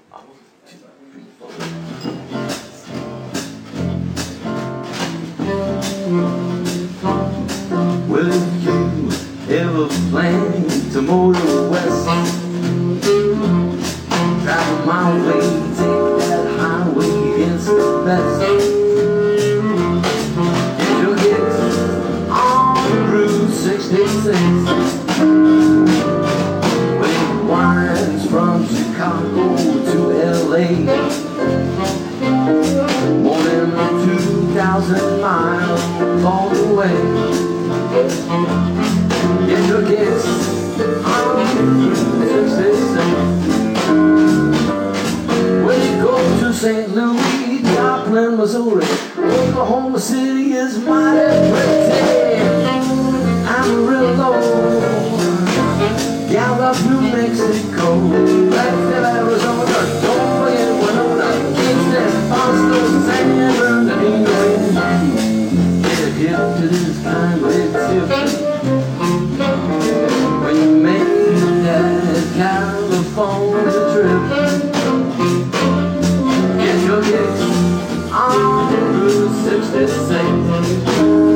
Well, if you ever plan to motor west, travel my way, take that highway, it's the best. Get your hits on Route 66, when it winds from Chicago to LA. More than 2,000 miles all the way. Get your kicks on Route 66. When you go to St. Louis, Joplin, Missouri, Oklahoma City is mighty pretty. Amarillo, Gallup, New Mexico, Blackfield, Arizona, don't forget Winona, Kingston, Boston, San Bernardino. Get hip to this kind of tip when you make that California trip. Get your kicks on Route 66.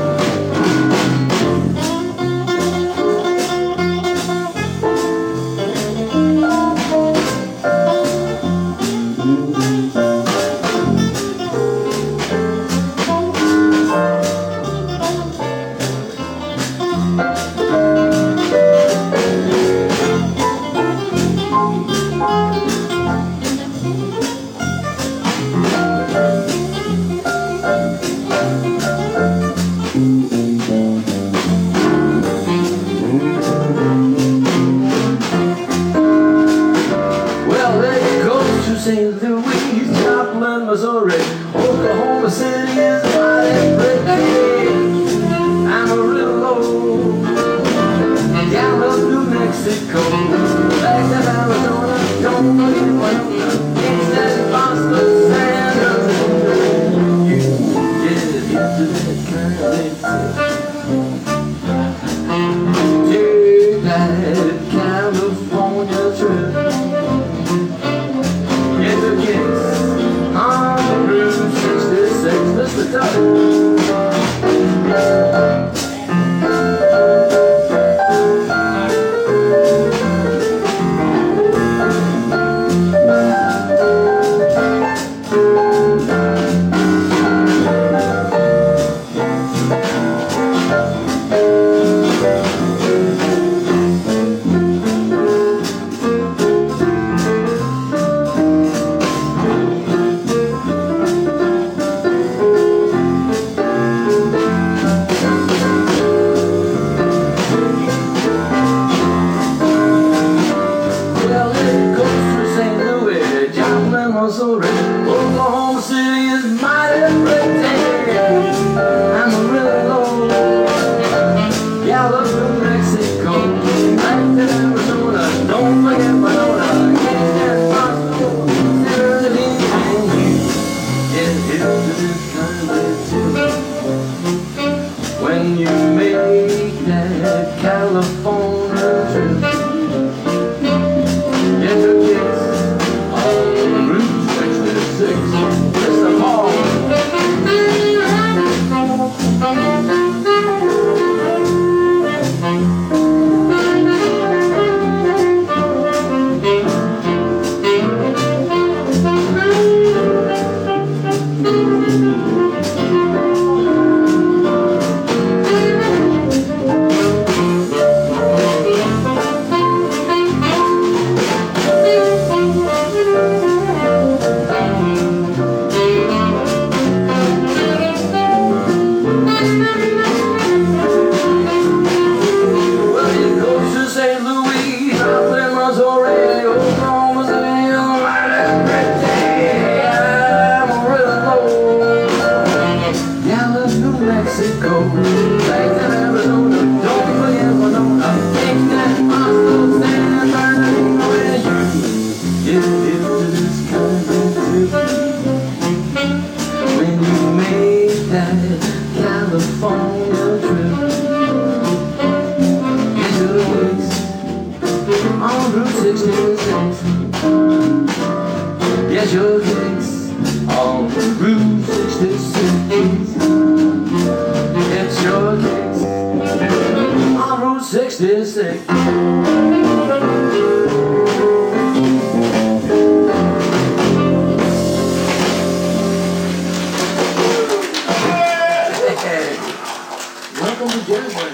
St. Louis, Joplin, Missouri, Oklahoma City is mighty pretty. Amarillo, Gallup, New Mexico, Blackfield, Arizona, don't forget Winona, Kingston, Boston, San Bernardino. You get into that kind of take that California trip. Listen to it. Missouri, Oklahoma City is mighty pretty. Amarillo, Gallup, New Mexico, Blackfield, Arizona, don't forget Winona, Kingston, Boston, San Bernardino. Get hip to this kind of tip when you make that California trip. Get your kicks on Route 66. Mr. Paul. Mexico, Blackfield, Arizona, don't forget Winona, Kingston, Boston, San Bernardino. Get into this kind of trip when you make that California trip. Get your waist on Route 66. your kicks on Route 66. It's your kicks on Route 66. Welcome to Jazz.